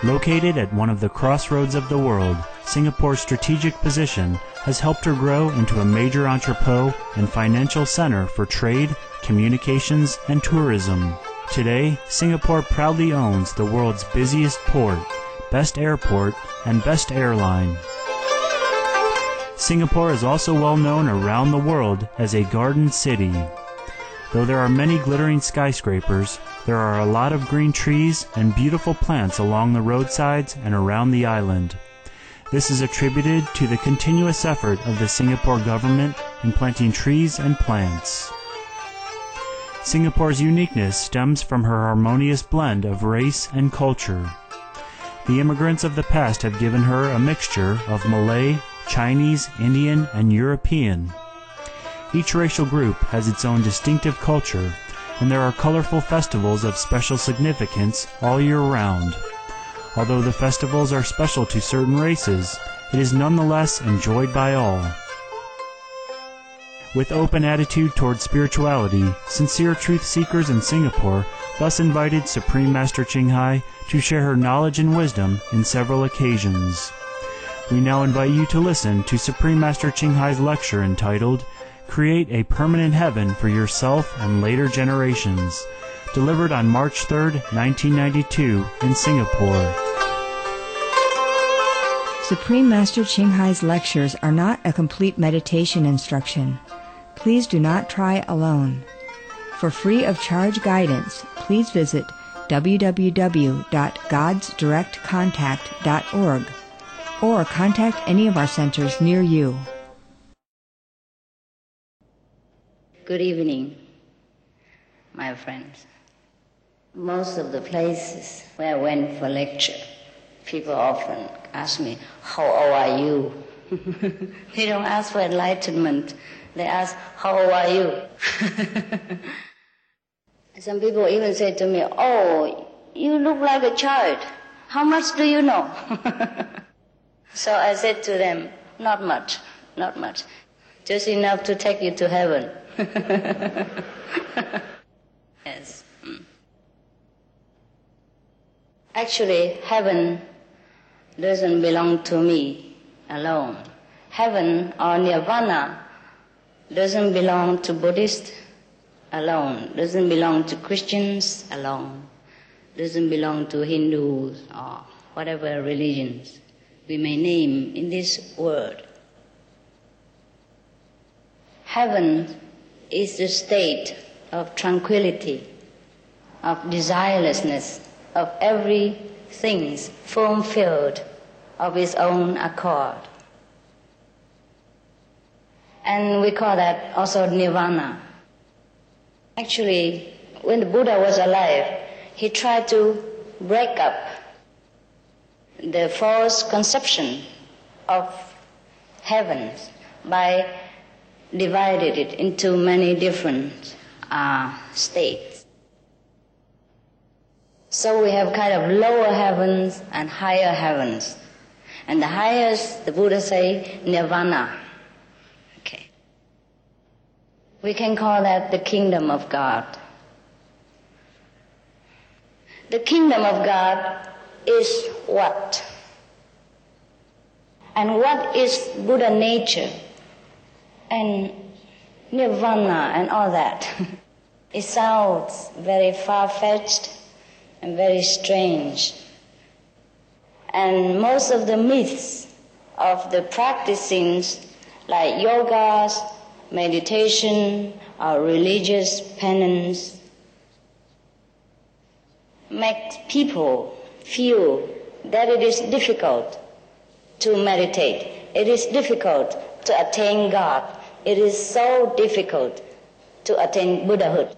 Located at one of the crossroads of the world, Singapore's strategic position has helped her grow into a major entrepot and financial center for trade, communications, and tourism. Today, Singapore proudly owns the world's busiest port, best airport, and best airline. Singapore is also well known around the world as a garden city. Though there are many glittering skyscrapers, there are a lot of green trees and beautiful plants along the roadsides and around the island. This is attributed to the continuous effort of the Singapore government in planting trees and plants. Singapore's uniqueness stems from her harmonious blend of race and culture. The immigrants of the past have given her a mixture of Malay, Chinese, Indian, and European. Each racial group has its own distinctive culture, and there are colorful festivals of special significance all year round. Although the festivals are special to certain races, it is nonetheless enjoyed by all. With open attitude toward spirituality, sincere truth seekers in Singapore thus invited Supreme Master Ching Hai to share her knowledge and wisdom in several occasions. We now invite you to listen to Supreme Master Ching Hai's lecture entitled Create a Permanent Heaven for Yourself and Later Generations, delivered on March 3, 1992 in Singapore. Supreme Master Ching Hai's lectures are not a complete meditation instruction. Please do not try alone. For free of charge guidance, please visit www.godsdirectcontact.org or contact any of our centers near you. Good evening, my friends. Most of the places where I went for lecture, people often ask me, how old are you? They don't ask for enlightenment. They ask, how old are you? Some people even say to me, oh, you look like a child. How much do you know? So I said to them, not much. Just enough to take you to heaven. Yes. Actually, heaven doesn't belong to me alone. Heaven or nirvana doesn't belong to Buddhists alone, doesn't belong to Christians alone, doesn't belong to Hindus or whatever religions we may name in this world. Heaven is the state of tranquility, of desirelessness, of everything's fulfilled of its own accord. And we call that also nirvana. Actually, when the Buddha was alive, he tried to break up the false conception of heavens by dividing it into many different states. So we have kind of lower heavens and higher heavens. And the highest, the Buddha say, nirvana. Okay. We can call that the kingdom of God. The kingdom of God is what? And what is Buddha nature? And nirvana and all that. It sounds very far-fetched and very strange. And most of the myths of the practicings like yogas, meditation, or religious penance make people feel that it is difficult to meditate. It is difficult to attain God. It is so difficult to attain Buddhahood.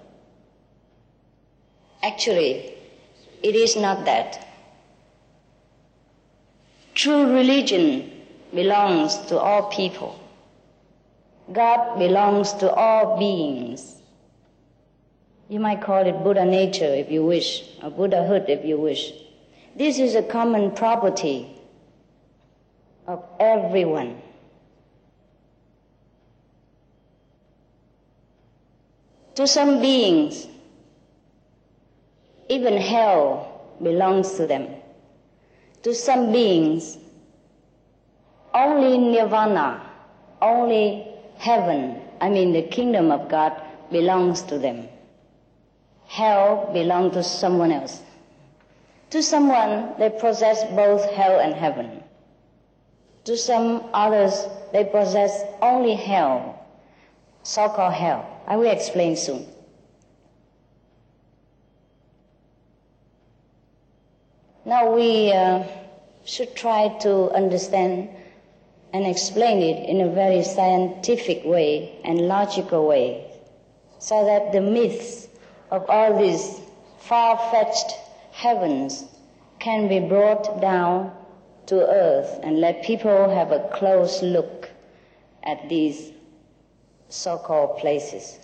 Actually, it is not that. True religion belongs to all people. God belongs to all beings. You might call it Buddha nature if you wish, or Buddhahood if you wish. This is a common property of everyone. To some beings, even hell belongs to them. to some beings, only nirvana, only heaven, the kingdom of God, belongs to them. Hell belongs to someone else. To someone, they possess both hell and heaven. To some others, they possess only hell, so-called hell. I will explain soon. Now we should try to understand and explain it in a very scientific way and logical way, so that the myths of all these far-fetched heavens can be brought down to earth and let people have a close look at these so-called places.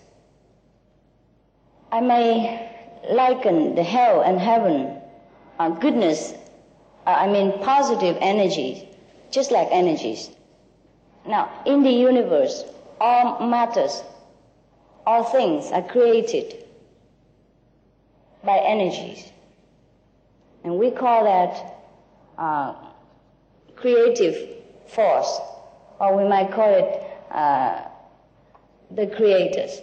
I may liken the hell and heaven, goodness, positive energy, just like energies. Now, in the universe, all matters, all things are created by energies. And we call that creative force, or we might call it the creators.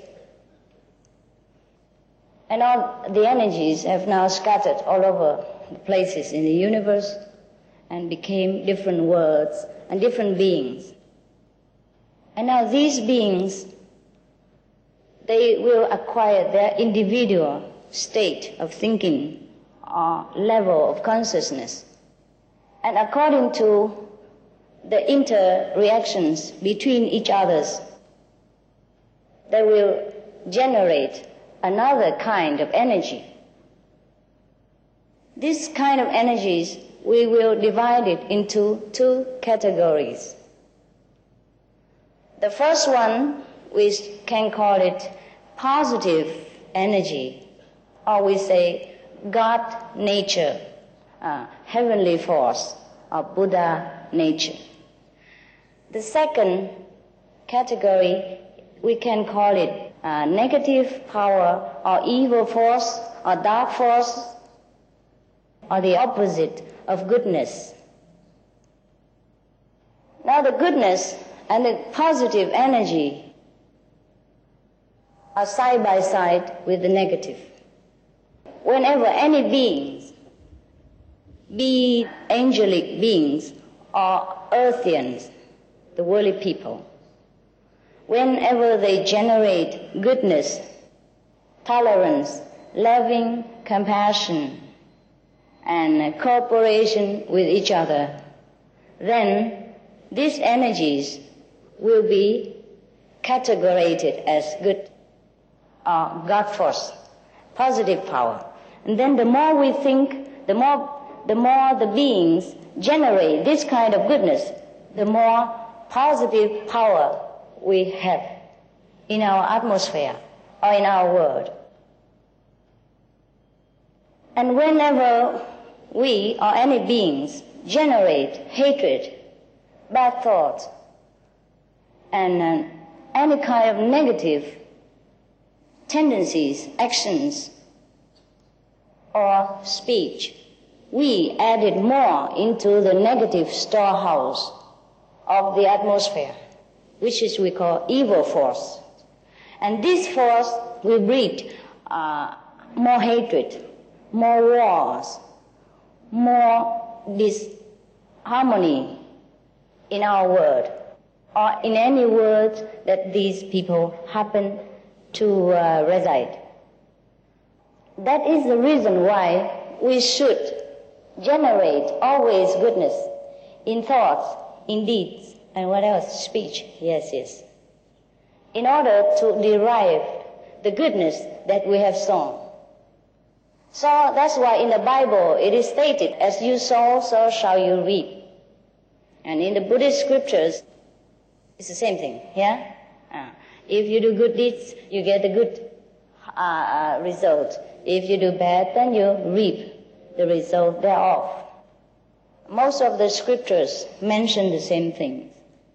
And all the energies have now scattered all over the places in the universe and became different worlds and different beings. And now these beings, they will acquire their individual state of thinking or level of consciousness. And according to the interreactions between each others, they will generate another kind of energy. This kind of energies, we will divide it into two categories. The first one, we can call it positive energy, or we say God nature, heavenly force, or Buddha nature. The second category, we can call it negative power, or evil force, or dark force, or the opposite of goodness. Now the goodness and the positive energy are side by side with the negative. Whenever any beings, be angelic beings or earthians, the worldly people, whenever they generate goodness, tolerance, loving, compassion, and cooperation with each other, then these energies will be categorized as good or God force, positive power. And then the more we think, the more the beings generate this kind of goodness, the more positive power we have in our atmosphere or in our world. And whenever we or any beings generate hatred, bad thoughts, and any kind of negative tendencies, actions, or speech, we added more into the negative storehouse of the atmosphere, which is we call evil force. And this force will breed more hatred, more wars, more disharmony in our world, or in any world that these people happen to reside. That is the reason why we should generate always goodness in thoughts, in deeds, and what else? Speech. Yes. In order to derive the goodness that we have sown. So that's why in the Bible it is stated, as you sow, so shall you reap. And in the Buddhist scriptures, it's the same thing, yeah? If you do good deeds, you get a good result. If you do bad, then you reap the result thereof. Most of the scriptures mention the same things.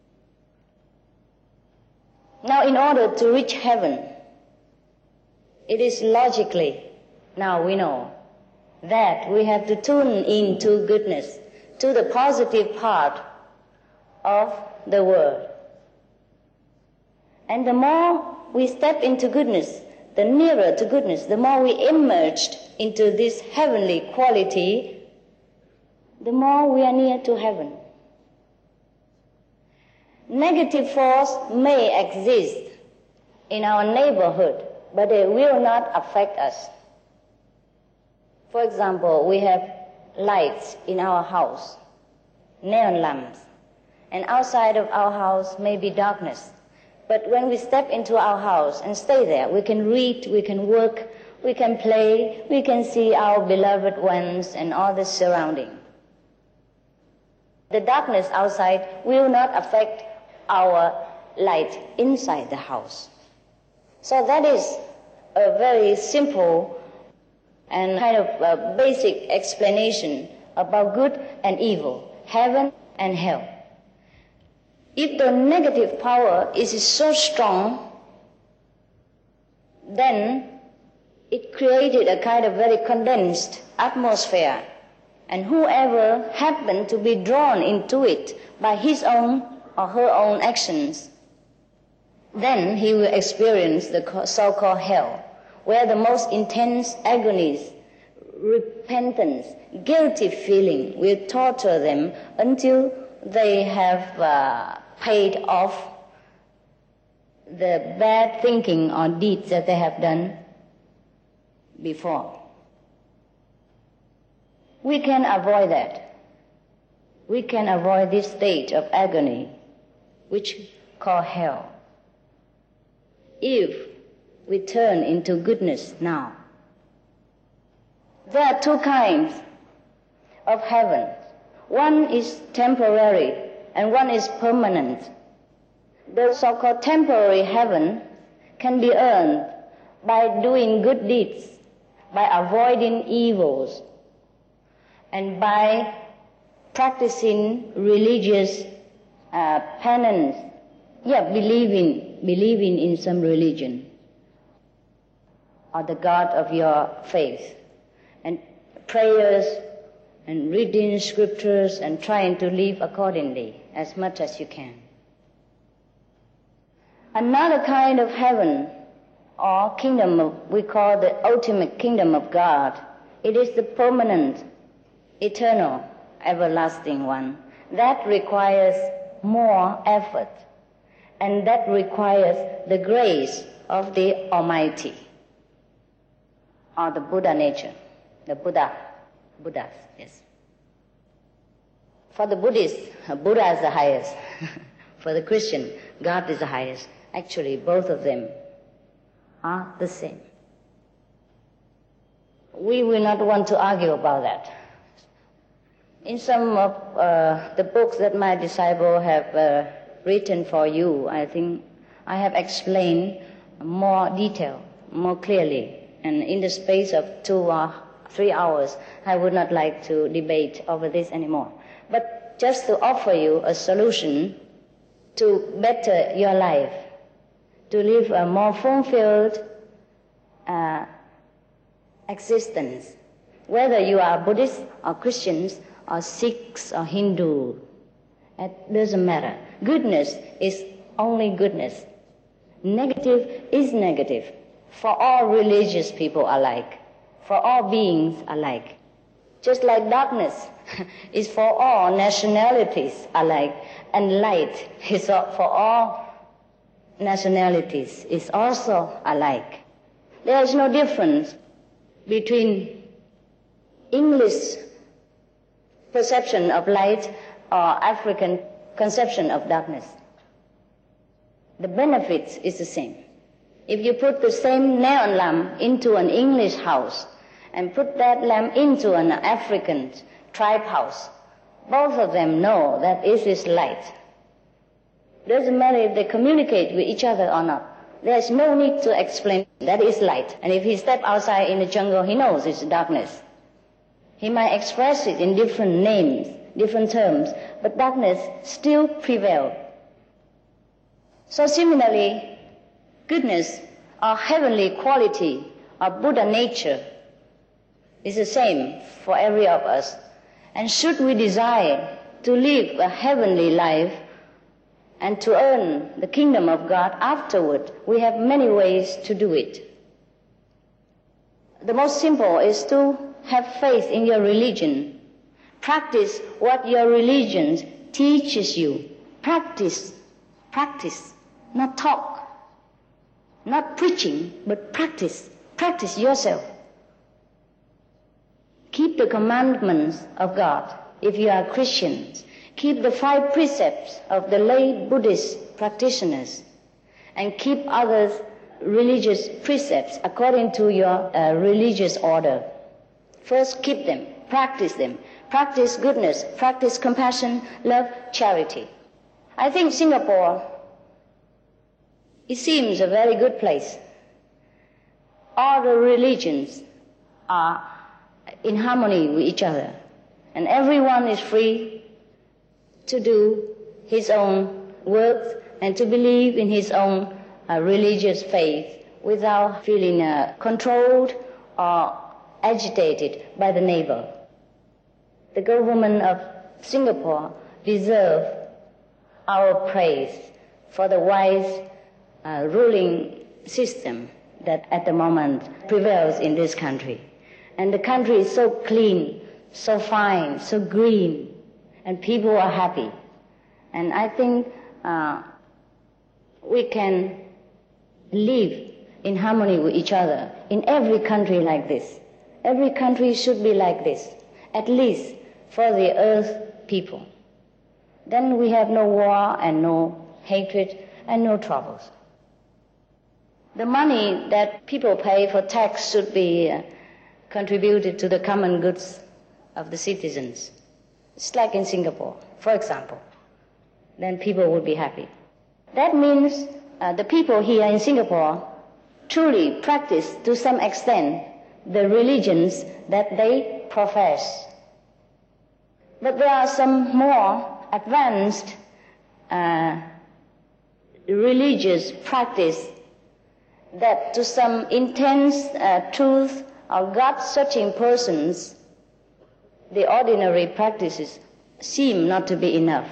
Now, in order to reach heaven, it is logically, now we know, that we have to tune into goodness, to the positive part of the world. And the more we step into goodness, the nearer to goodness, the more we emerged into this heavenly quality, the more we are near to heaven. Negative force may exist in our neighborhood, but they will not affect us. For example, we have lights in our house, neon lamps, and outside of our house may be darkness. But when we step into our house and stay there, we can read, we can work, we can play, we can see our beloved ones and all the surrounding. The darkness outside will not affect our light inside the house. So that is a very simple and kind of a basic explanation about good and evil, heaven and hell. If the negative power is so strong, then it created a kind of very condensed atmosphere, and whoever happened to be drawn into it by his own or her own actions, then he will experience the so-called hell, where the most intense agonies, repentance, guilty feeling will torture them until they have paid off the bad thinking or deeds that they have done before. We can avoid that. We can avoid this state of agony, which called hell, if we turn into goodness now. There are two kinds of heaven. One is temporary and one is permanent. The so-called temporary heaven can be earned by doing good deeds, by avoiding evils, and by practicing religious penance, believing in some religion or the God of your faith, and prayers and reading scriptures and trying to live accordingly as much as you can. Another kind of heaven or kingdom we call the ultimate kingdom of God. It is the permanent, eternal, everlasting one. That requires more effort, and that requires the grace of the Almighty, or the Buddha nature, the Buddhas, yes. For the Buddhist, Buddha is the highest. For the Christian, God is the highest. Actually, both of them are the same. We will not want to argue about that. In some of the books that my disciple have written for you, I think I have explained more detail, more clearly. And in the space of 2 or 3 hours, I would not like to debate over this anymore. But just to offer you a solution to better your life, to live a more fulfilled existence, whether you are Buddhist or Christians or Sikhs or Hindu, it doesn't matter. Goodness is only goodness. Negative is negative for all religious people alike, for all beings alike. Just like darkness is for all nationalities alike, and light is for all nationalities is also alike. There is no difference between English perception of light or African conception of darkness. The benefit is the same. If you put the same neon lamp into an English house and put that lamp into an African tribe house, both of them know that it is light. Doesn't matter if they communicate with each other or not. There's no need to explain that is light. And if he steps outside in the jungle, he knows it's darkness. He might express it in different names, different terms, but darkness still prevails. So similarly, goodness or heavenly quality or Buddha nature is the same for every of us. And should we desire to live a heavenly life and to earn the kingdom of God afterward, we have many ways to do it. The most simple is to have faith in your religion. Practice what your religion teaches you. Practice, not talk. Not preaching, but practice. Practice yourself. Keep the commandments of God if you are Christians. Keep the 5 precepts of the lay Buddhist practitioners. And keep other religious precepts according to your religious order. First, keep them. Practice them. Practice goodness. Practice compassion, love, charity. I think Singapore, it seems a very good place. All the religions are in harmony with each other. And everyone is free to do his own work and to believe in his own religious faith without feeling controlled or agitated by the neighbor. The government of Singapore deserves our praise for the wise ruling system that at the moment prevails in this country. And the country is so clean, so fine, so green, and people are happy. And I think we can live in harmony with each other in every country like this. Every country should be like this, at least for the earth people. Then we have no war and no hatred and no troubles. The money that people pay for tax should be contributed to the common goods of the citizens. It's like in Singapore, for example. Then people will be happy. That means the people here in Singapore truly practice to some extent the religions that they profess. But there are some more advanced religious practice that to some intense truth or God-searching persons, the ordinary practices seem not to be enough.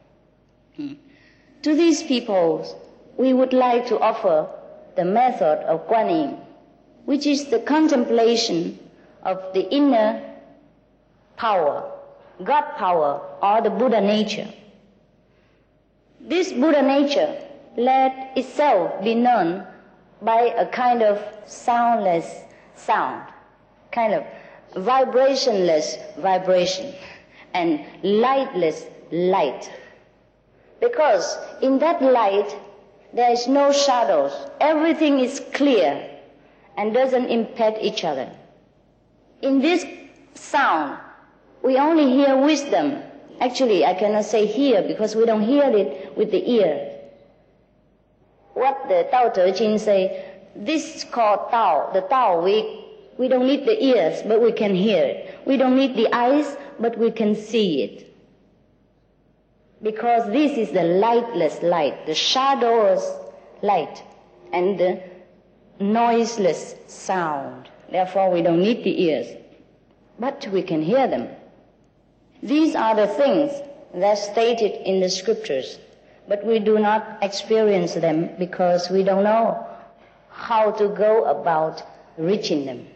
To these people, we would like to offer the method of Guan Yin, which is the contemplation of the inner power, God power, or the Buddha nature. This Buddha nature let itself be known by a kind of soundless sound, kind of vibrationless vibration, and lightless light. Because in that light, there is no shadows. Everything is clear and doesn't impede each other. In this sound, we only hear wisdom. Actually, I cannot say hear because we don't hear it with the ear. What the Tao Te Ching say, this is called Tao. The Tao, we don't need the ears, but we can hear it. We don't need the eyes, but we can see it. Because this is the lightless light, the shadowless light, and the noiseless sound. Therefore, we don't need the ears, but we can hear them. These are the things that are stated in the scriptures, but we do not experience them because we don't know how to go about reaching them.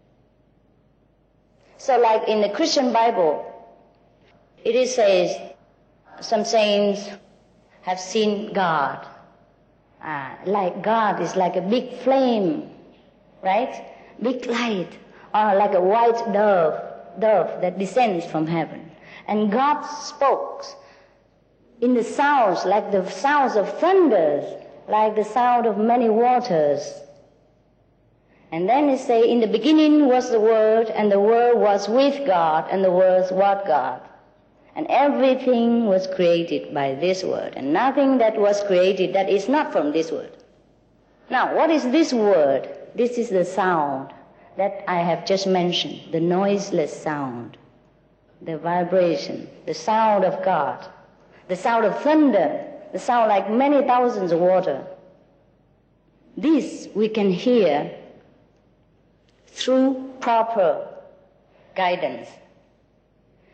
So like in the Christian Bible, it says, some saints have seen God. Like God is like a big flame, right? Big light, or like a white dove that descends from heaven. And God spoke in the sounds, like the sounds of thunders, like the sound of many waters. And then it says, in the beginning was the Word, and the Word was with God, and the Word was God. And everything was created by this Word, and nothing that was created that is not from this Word. Now, what is this Word? This is the sound that I have just mentioned, the noiseless sound, the vibration, the sound of God, the sound of thunder, the sound like many thousands of water. This we can hear through proper guidance.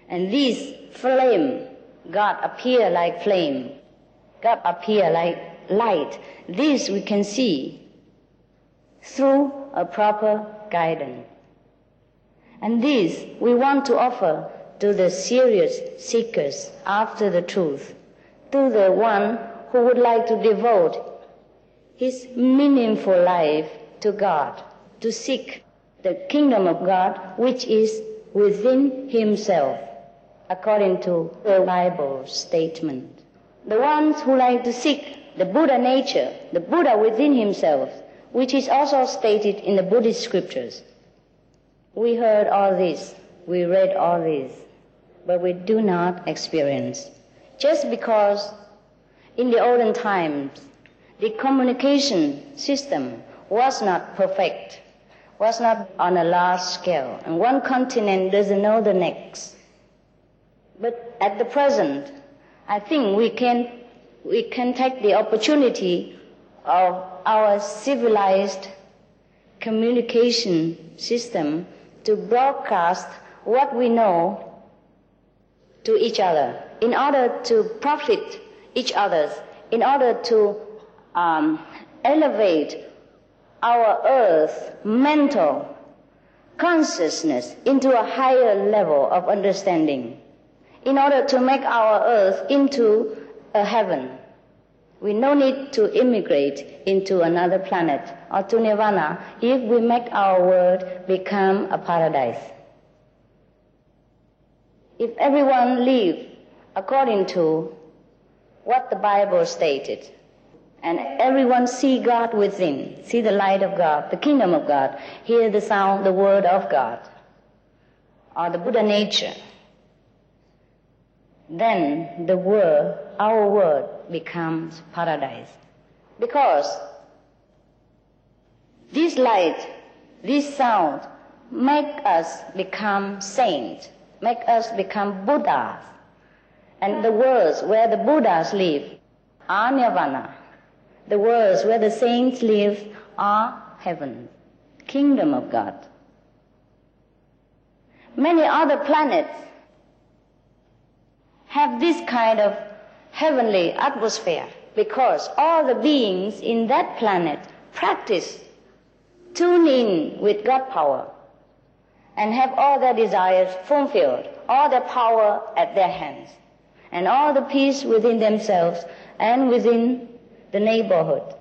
And this flame, God appear like flame, God appear like light. This we can see through a proper guidance. And this we want to offer to the serious seekers after the truth, to the one who would like to devote his meaningful life to God, to seek the kingdom of God which is within himself, according to the Bible statement. The ones who like to seek the Buddha nature, the Buddha within himself, which is also stated in the Buddhist scriptures. We heard all this, we read all this, but we do not experience. Just because in the olden times, the communication system was not perfect, was not on a large scale, and one continent doesn't know the next. But at the present, I think we can take the opportunity of our civilized communication system to broadcast what we know to each other in order to profit each other, in order to elevate our earth mental consciousness into a higher level of understanding, in order to make our earth into a heaven. We no need to immigrate into another planet or to nirvana if we make our world become a paradise. If everyone live according to what the Bible stated, and everyone see God within, see the light of God, the kingdom of God, hear the sound, the word of God, or the Buddha nature, then the world, our world, becomes paradise. Because this light, this sound, make us become saints, make us become Buddhas. And the worlds where the Buddhas live are nirvana. The worlds where the saints live are heaven, kingdom of God. Many other planets have this kind of heavenly atmosphere because all the beings in that planet practice, tune in with God power, and have all their desires fulfilled, all their power at their hands, and all the peace within themselves and within the neighborhood.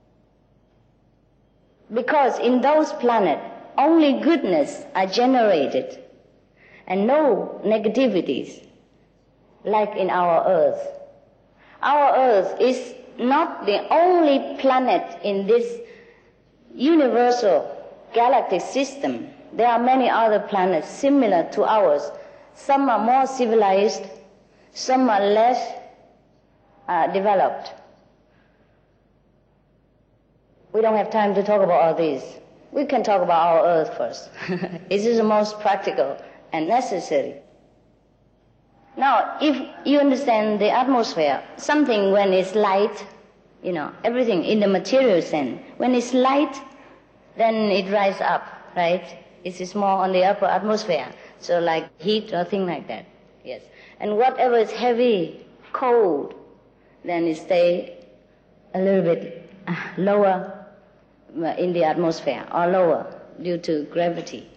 Because in those planets, only goodness are generated and no negativities, like in our earth. Our earth is not the only planet in this universal galactic system. There are many other planets similar to ours. Some are more civilized, some are less developed. We don't have time to talk about all these. We can talk about our earth first. It is the most practical and necessary. Now, if you understand the atmosphere, something when it's light, everything in the material sense, when it's light, then it rises up, right? It is more on the upper atmosphere, so like heat or thing like that, yes. And whatever is heavy, cold, then it stays a little bit lower in the atmosphere, or lower due to gravity.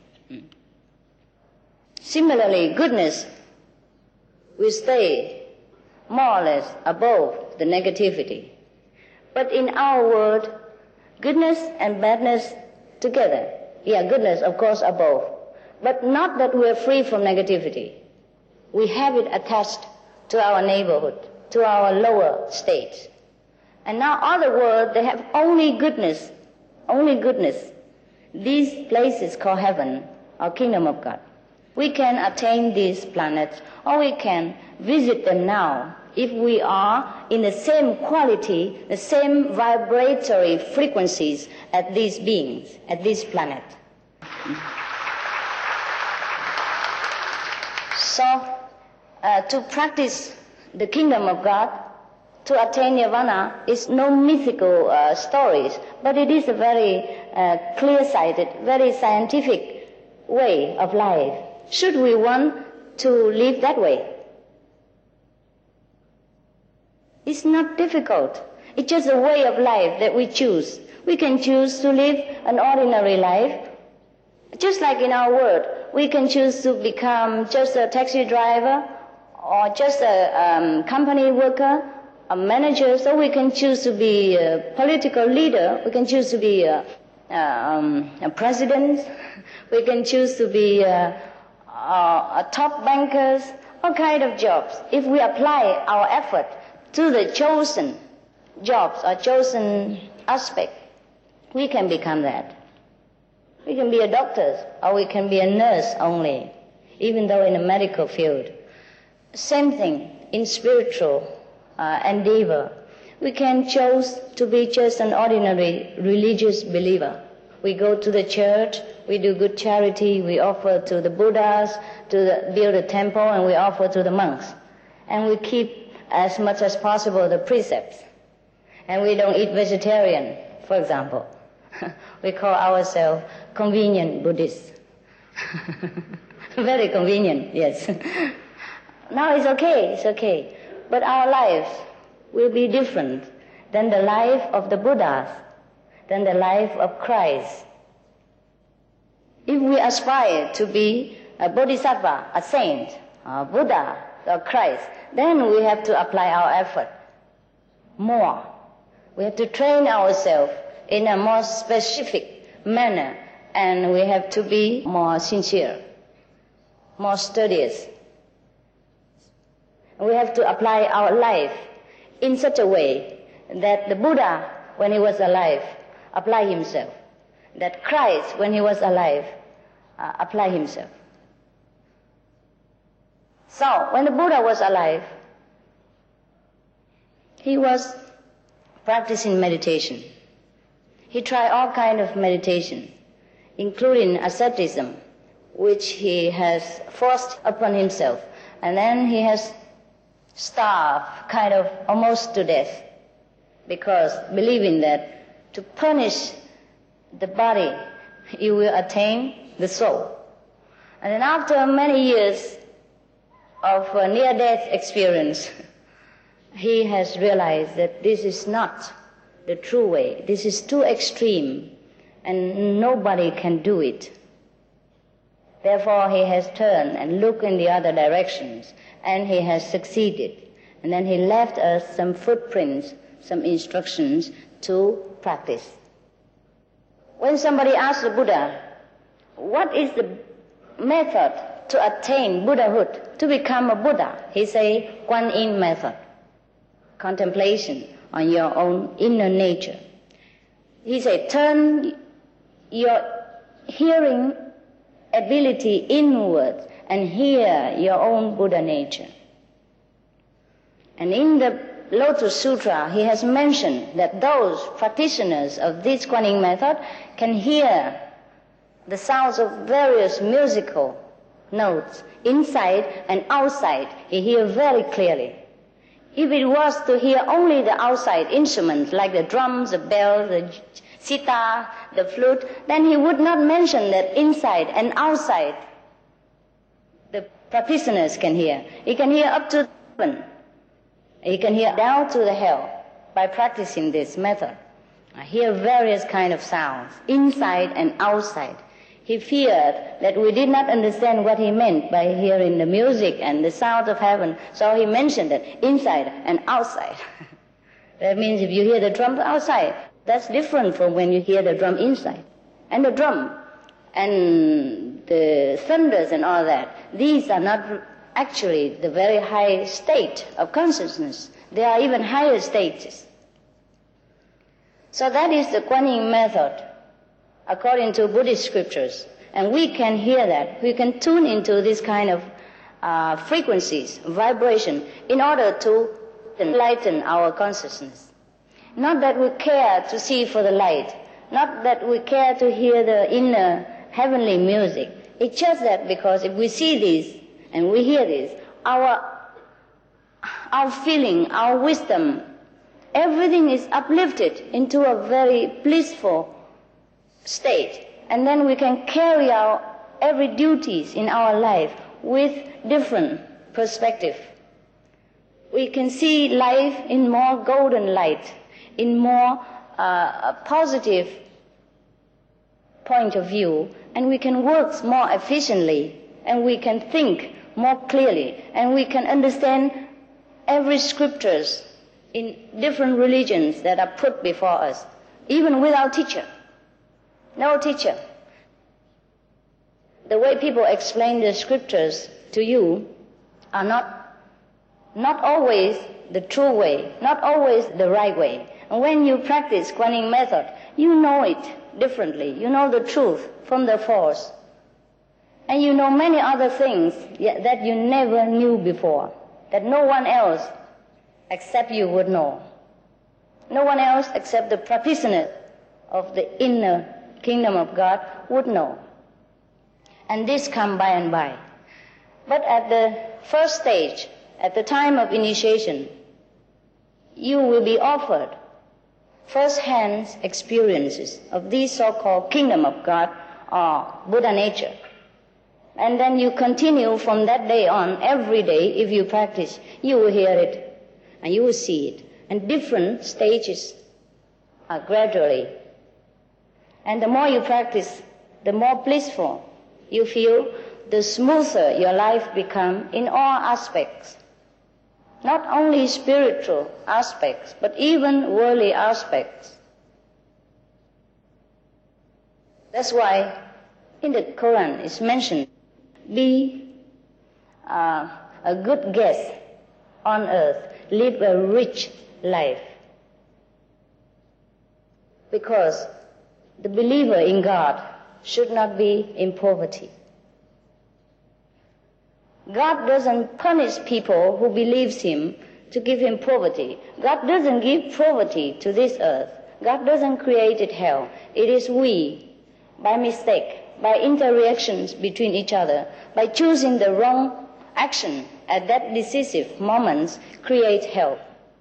Similarly, goodness will stay more or less above the negativity. But in our world, goodness and badness together. Yeah, goodness, of course, above. But not that we're free from negativity. We have it attached to our neighborhood, to our lower states. And now other world, they have only goodness, only goodness. These places called heaven or kingdom of God. We can attain these planets, or we can visit them now if we are in the same quality, the same vibratory frequencies as these beings, at this planet. So, to practice the kingdom of God, to attain nirvana, is no mythical stories, but it is a very clear-sighted, very scientific way of life. Should we want to live that way. It's not difficult. It's just a way of life that we choose. We can choose to live an ordinary life. Just like in our world, we can choose to become just a taxi driver or just a company worker, a manager. So we can choose to be a political leader. We can choose to be a president. We can choose to be a top bankers, all kind of jobs. If we apply our effort to the chosen jobs or chosen aspect, we can become that. We can be a doctor or we can be a nurse only, even though in the medical field. Same thing in spiritual endeavor. We can choose to be just an ordinary religious believer. We go to the church, we do good charity, we offer to the Buddhas, build a temple, and we offer to the monks. And we keep as much as possible the precepts. And we don't eat vegetarian, for example. We call ourselves convenient Buddhists. Very convenient, yes. Now it's okay. But our lives will be different than the life of the Buddhas, than the life of Christ. If we aspire to be a Bodhisattva, a saint, a Buddha, or Christ, then we have to apply our effort more. We have to train ourselves in a more specific manner, and we have to be more sincere, more studious. We have to apply our life in such a way that the Buddha, when he was alive, applied himself. That Christ, when he was alive, applied himself. So, when the Buddha was alive, he was practicing meditation. He tried all kinds of meditation, including asceticism, which he has forced upon himself. And then he has starved kind of almost to death, because believing that to punish the body, you will attain the soul. And then after many years of near-death experience, he has realized that this is not the true way. This is too extreme, and nobody can do it. Therefore, he has turned and looked in the other directions, and he has succeeded. And then he left us some footprints, some instructions to practice. When somebody asks the Buddha, what is the method to attain Buddhahood, to become a Buddha? He say, Kuan Yin method, contemplation on your own inner nature. He said, turn your hearing ability inward and hear your own Buddha nature. And in the Lotus Sutra, he has mentioned that those practitioners of this Kuan Yin method can hear the sounds of various musical notes inside and outside. He hears very clearly. If it was to hear only the outside instruments, like the drums, the bells, the sitar, the flute, then he would not mention that inside and outside the practitioners can hear. He can hear up to heaven. He can hear down to the hell by practicing this method. I hear various kind of sounds, inside and outside. He feared that we did not understand what he meant by hearing the music and the sound of heaven, so he mentioned it inside and outside. That means if you hear the drum outside, that's different from when you hear the drum inside. And the drum and the thunders and all that, these are not actually the very high state of consciousness. There are even higher stages. So that is the Kuan Yin method, according to Buddhist scriptures. And we can hear that. We can tune into this kind of frequencies, vibration, in order to enlighten our consciousness. Not that we care to see for the light, not that we care to hear the inner heavenly music. It's just that because if we see this and we hear this, our feeling, our wisdom, everything is uplifted into a very blissful state. And then we can carry out every duties in our life with different perspective. We can see life in more golden light, in more positive point of view, and we can work more efficiently, and we can think more clearly, and we can understand every scriptures in different religions that are put before us, even without teacher. No teacher. The way people explain the scriptures to you are not always the true way, not always the right way. And when you practice Guanyin method, you know it differently. You know the truth from the false. And you know many other things that you never knew before, that no one else except you would know. No one else except the practitioner of the inner kingdom of God would know. And this comes by and by. But at the first stage, at the time of initiation, you will be offered first-hand experiences of this so-called kingdom of God or Buddha nature. And then you continue from that day on, every day, if you practice, you will hear it and you will see it. And different stages are gradually. And the more you practice, the more blissful you feel, the smoother your life becomes in all aspects. Not only spiritual aspects, but even worldly aspects. That's why in the Quran it's mentioned, be a good guest on earth, live a rich life. Because the believer in God should not be in poverty. God doesn't punish people who believes him to give him poverty. God doesn't give poverty to this earth. God doesn't create it hell. It is we, by mistake, by interreactions between each other, by choosing the wrong action at that decisive moment, create hell.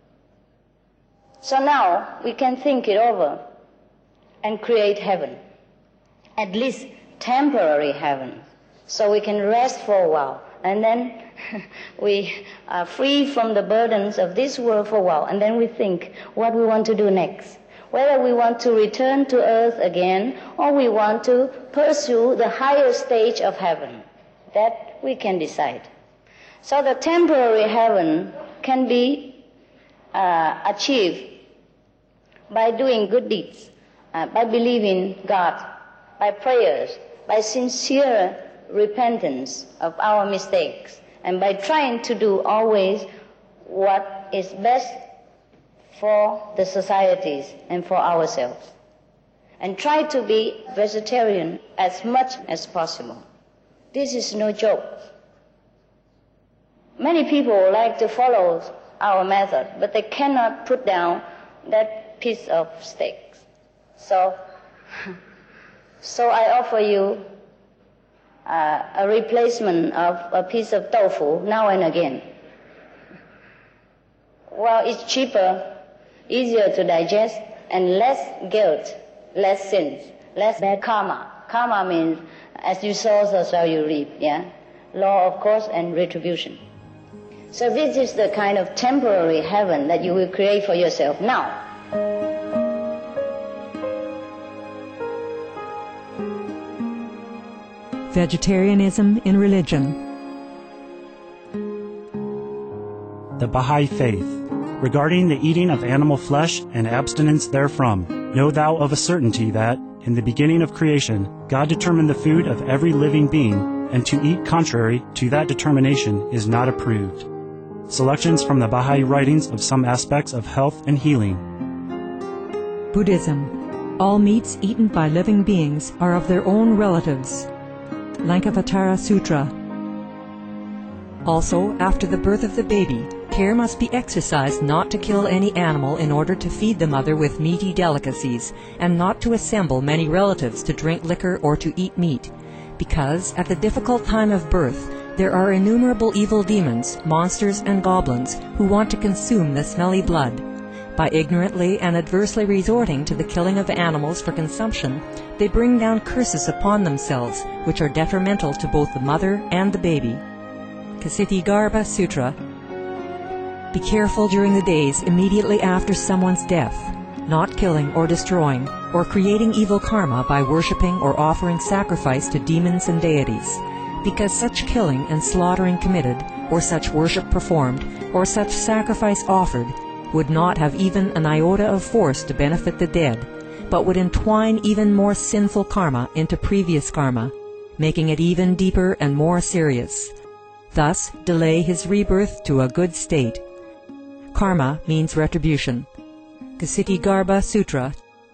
So now we can think it over and create heaven, at least temporary heaven, so we can rest for a while. And then we are free from the burdens of this world for a while, and then we think what we want to do next. Whether we want to return to earth again, or we want to pursue the higher stage of heaven. That we can decide. So the temporary heaven can be achieved by doing good deeds, by believing God, by prayers, by sincere repentance of our mistakes, and by trying to do always what is best for the societies and for ourselves. And try to be vegetarian as much as possible. This is no joke. Many people like to follow our method, but they cannot put down that piece of steak. So I offer you a replacement of a piece of tofu now and again. Well, it's cheaper, easier to digest, and less guilt, less sins, less bad karma. Karma means as you sow, so shall you reap, yeah? Law of cause and retribution. So this is the kind of temporary heaven that you will create for yourself now. Vegetarianism in religion. The Baha'i Faith. Regarding the eating of animal flesh and abstinence therefrom, know thou of a certainty that, in the beginning of creation, God determined the food of every living being, and to eat contrary to that determination is not approved. Selections from the Baha'i writings of some aspects of health and healing. Buddhism. All meats eaten by living beings are of their own relatives. Lankavatara Sutra. Also, after the birth of the baby, care must be exercised not to kill any animal in order to feed the mother with meaty delicacies, and not to assemble many relatives to drink liquor or to eat meat, because at the difficult time of birth there are innumerable evil demons, monsters and goblins who want to consume the smelly blood. By ignorantly and adversely resorting to the killing of animals for consumption, they bring down curses upon themselves, which are detrimental to both the mother and the baby. Kshitigarbha Sutra. Be careful during the days immediately after someone's death, not killing or destroying, or creating evil karma by worshipping or offering sacrifice to demons and deities, because such killing and slaughtering committed, or such worship performed, or such sacrifice offered, would not have even an iota of force to benefit the dead, but would entwine even more sinful karma into previous karma, making it even deeper and more serious. Thus delay his rebirth to a good state. Karma means retribution. Kshitigarbha Sutra.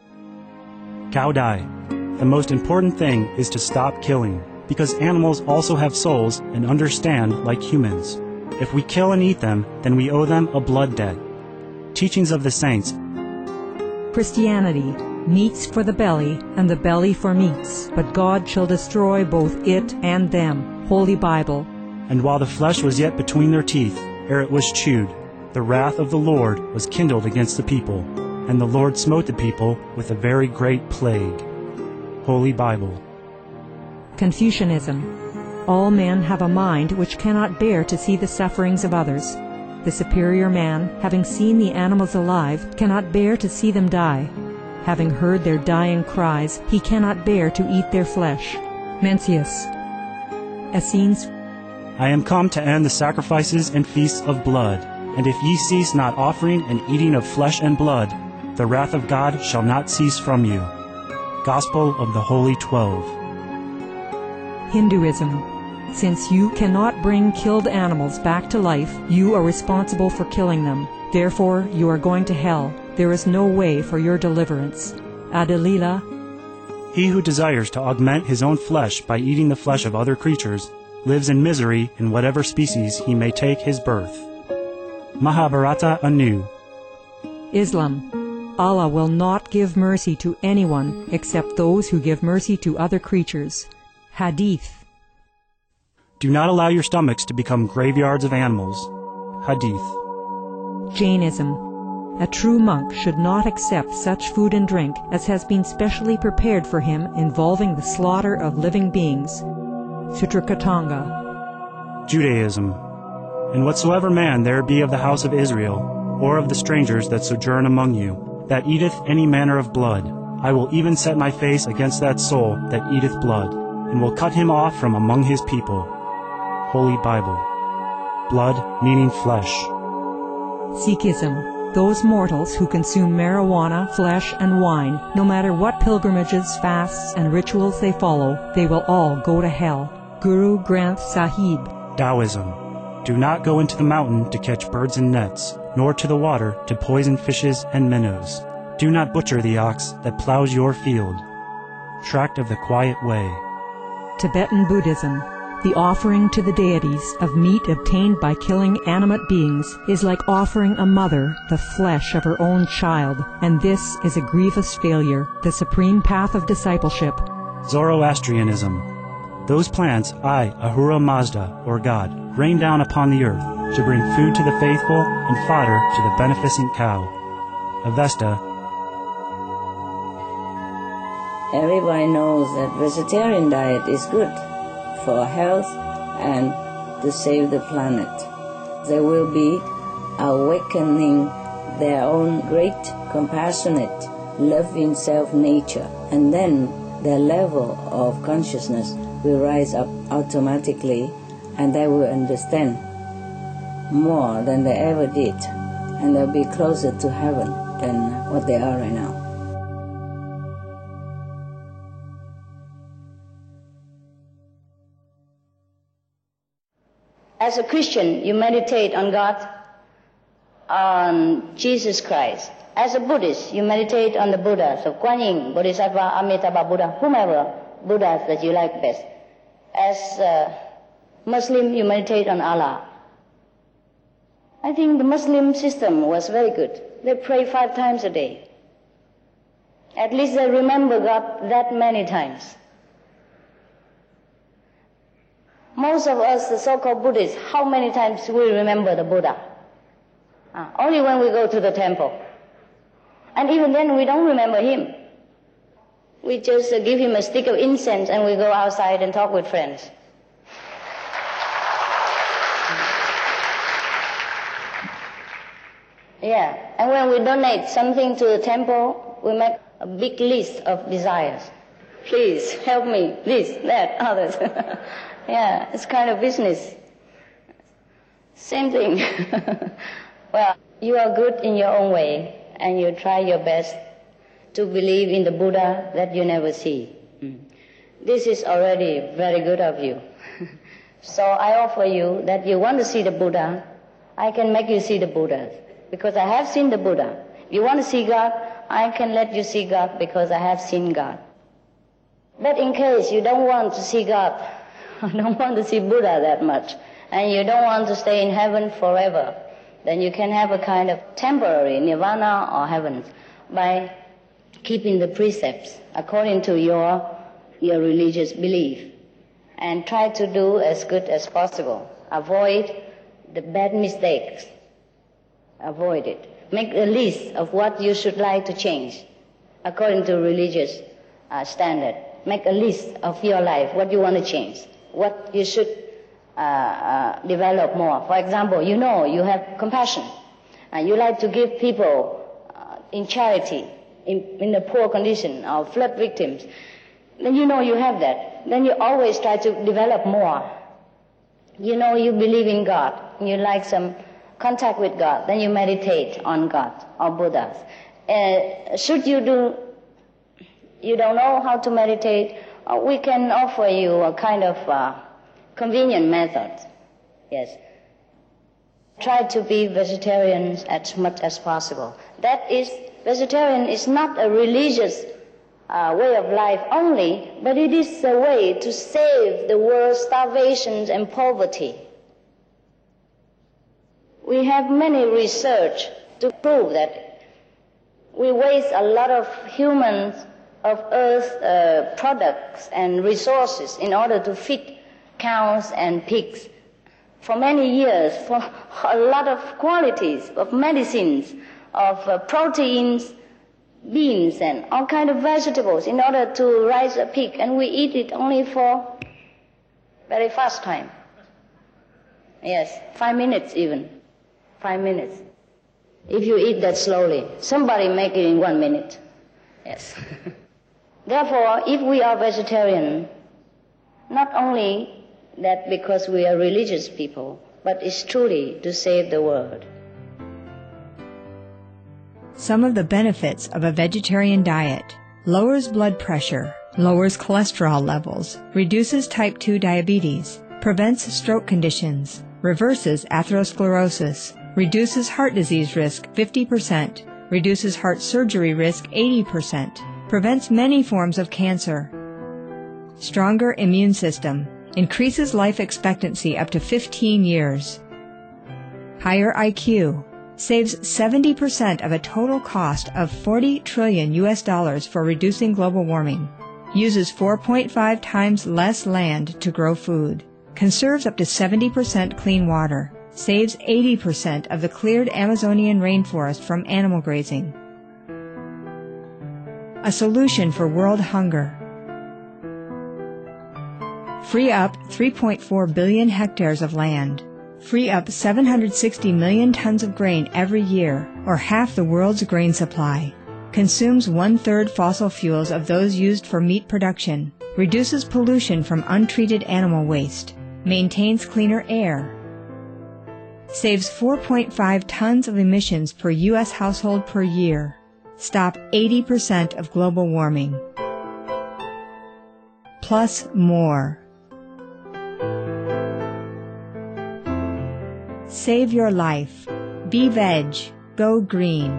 Cao Dai. The most important thing is to stop killing, because animals also have souls and understand like humans. If we kill and eat them, then we owe them a blood debt. Teachings of the Saints. Christianity. Meats for the belly, and the belly for meats, but God shall destroy both it and them. Holy Bible. And while the flesh was yet between their teeth, ere it was chewed, the wrath of the Lord was kindled against the people, and the Lord smote the people with a very great plague. Holy Bible. Confucianism. All men have a mind which cannot bear to see the sufferings of others. The superior man, having seen the animals alive, cannot bear to see them die. Having heard their dying cries, he cannot bear to eat their flesh. Mencius. Essenes. I am come to end the sacrifices and feasts of blood, and if ye cease not offering and eating of flesh and blood, the wrath of God shall not cease from you. Gospel of the Holy 12. Hinduism. Since you cannot bring killed animals back to life, you are responsible for killing them. Therefore, you are going to hell. There is no way for your deliverance. Adalila. He who desires to augment his own flesh by eating the flesh of other creatures lives in misery in whatever species he may take his birth. Mahabharata anew. Islam. Allah will not give mercy to anyone except those who give mercy to other creatures. Hadith. Do not allow your stomachs to become graveyards of animals. Hadith. Jainism. A true monk should not accept such food and drink as has been specially prepared for him involving the slaughter of living beings. Sutrakatanga. Judaism. And whatsoever man there be of the house of Israel, or of the strangers that sojourn among you, that eateth any manner of blood, I will even set my face against that soul that eateth blood, and will cut him off from among his people. Holy Bible. Blood meaning flesh. Sikhism. Those mortals who consume marijuana, flesh, and wine, no matter what pilgrimages, fasts, and rituals they follow, they will all go to hell. Guru Granth Sahib. Taoism. Do not go into the mountain to catch birds and nets, nor to the water to poison fishes and minnows. Do not butcher the ox that plows your field. Tract of the Quiet Way. Tibetan Buddhism. The offering to the deities of meat obtained by killing animate beings is like offering a mother the flesh of her own child, and this is a grievous failure, the supreme path of discipleship. Zoroastrianism. Those plants I, Ahura Mazda, or God, rain down upon the earth to bring food to the faithful and fodder to the beneficent cow. Avesta. Everybody knows that vegetarian diet is good for health and to save the planet. They will be awakening their own great, compassionate, loving self-nature, and then their level of consciousness will rise up automatically, and they will understand more than they ever did, and they'll be closer to heaven than what they are right now. As a Christian, you meditate on God, on Jesus Christ. As a Buddhist, you meditate on the Buddhas of Kuan Yin, Bodhisattva, Amitabha Buddha, whomever Buddhas that you like best. As a Muslim, you meditate on Allah. I think the Muslim system was very good. They pray 5 times a day. At least they remember God that many times. Most of us, the so-called Buddhists, how many times we remember the Buddha? Only when we go to the temple. And even then, we don't remember him. We just give him a stick of incense and we go outside and talk with friends. Yeah, and when we donate something to the temple, we make a big list of desires. Please help me, this, that, others. Yeah, it's kind of business. Same thing. Well, you are good in your own way, and you try your best to believe in the Buddha that you never see. This is already very good of you. So I offer you that you want to see the Buddha, I can make you see the Buddha, because I have seen the Buddha. You want to see God, I can let you see God because I have seen God. But in case you don't want to see God, don't want to see Buddha that much, and you don't want to stay in heaven forever, then you can have a kind of temporary nirvana or heaven by keeping the precepts according to your religious belief, and try to do as good as possible. Avoid the bad mistakes. Avoid it. Make a list of what you should like to change according to religious standard. Make a list of your life, what you want to change, what you should develop more. For example, you know you have compassion, and you like to give people in charity, in the poor condition, or flood victims. Then you know you have that. Then you always try to develop more. You know you believe in God, and you like some contact with God, then you meditate on God or Buddha. Should you don't know how to meditate, we can offer you a kind of convenient method. Yes. Try to be vegetarians as much as possible. That is, vegetarian is not a religious way of life only, but it is a way to save the world's starvation and poverty. We have many research to prove that we waste a lot of humans of Earth products and resources in order to feed cows and pigs for many years, for a lot of qualities of medicines, of proteins, beans and all kind of vegetables in order to raise a pig, and we eat it only for very fast time. Yes, 5 minutes even. 5 minutes. If you eat that slowly, somebody make it in 1 minute. Yes. Therefore, if we are vegetarian, not only that because we are religious people, but it's truly to save the world. Some of the benefits of a vegetarian diet: lowers blood pressure, lowers cholesterol levels, reduces type 2 diabetes, prevents stroke conditions, reverses atherosclerosis, reduces heart disease risk 50%, reduces heart surgery risk 80%, prevents many forms of cancer. Stronger immune system, increases life expectancy up to 15 years. Higher IQ, saves 70% of a total cost of $40 trillion for reducing global warming, uses 4.5 times less land to grow food, conserves up to 70% clean water, saves 80% of the cleared Amazonian rainforest from animal grazing. A solution for world hunger. Free up 3.4 billion hectares of land. Free up 760 million tons of grain every year, or half the world's grain supply. Consumes 1/3 fossil fuels of those used for meat production. Reduces pollution from untreated animal waste. Maintains cleaner air. Saves 4.5 tons of emissions per U.S. household per year. Stop 80% of global warming. Plus more. Save your life. Be veg. Go green.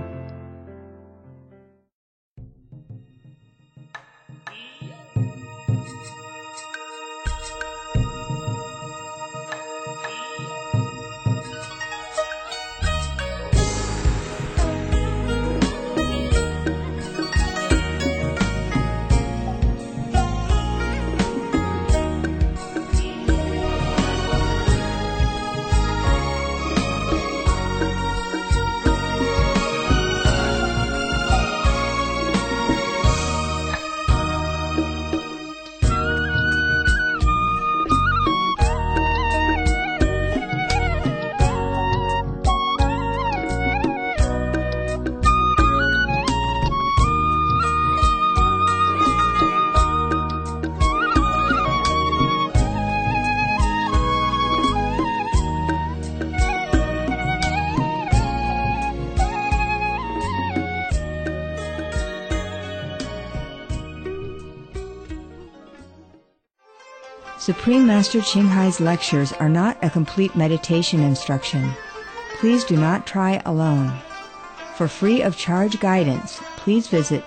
Supreme Master Ching Hai's lectures are not a complete meditation instruction. Please do not try alone. For free of charge guidance, please visit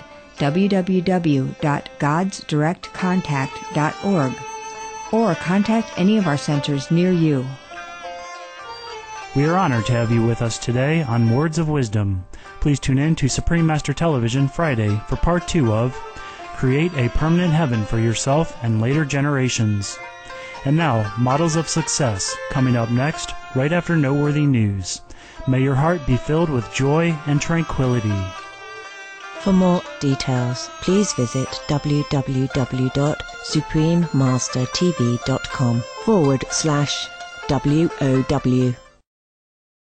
www.godsdirectcontact.org or contact any of our centers near you. We are honored to have you with us today on Words of Wisdom. Please tune in to Supreme Master Television Friday for Part 2 of Create a Permanent Heaven for Yourself and Later Generations. And now, Models of Success, coming up next, right after Noteworthy News. May your heart be filled with joy and tranquility. For more details, please visit www.suprememastertv.com/WOW.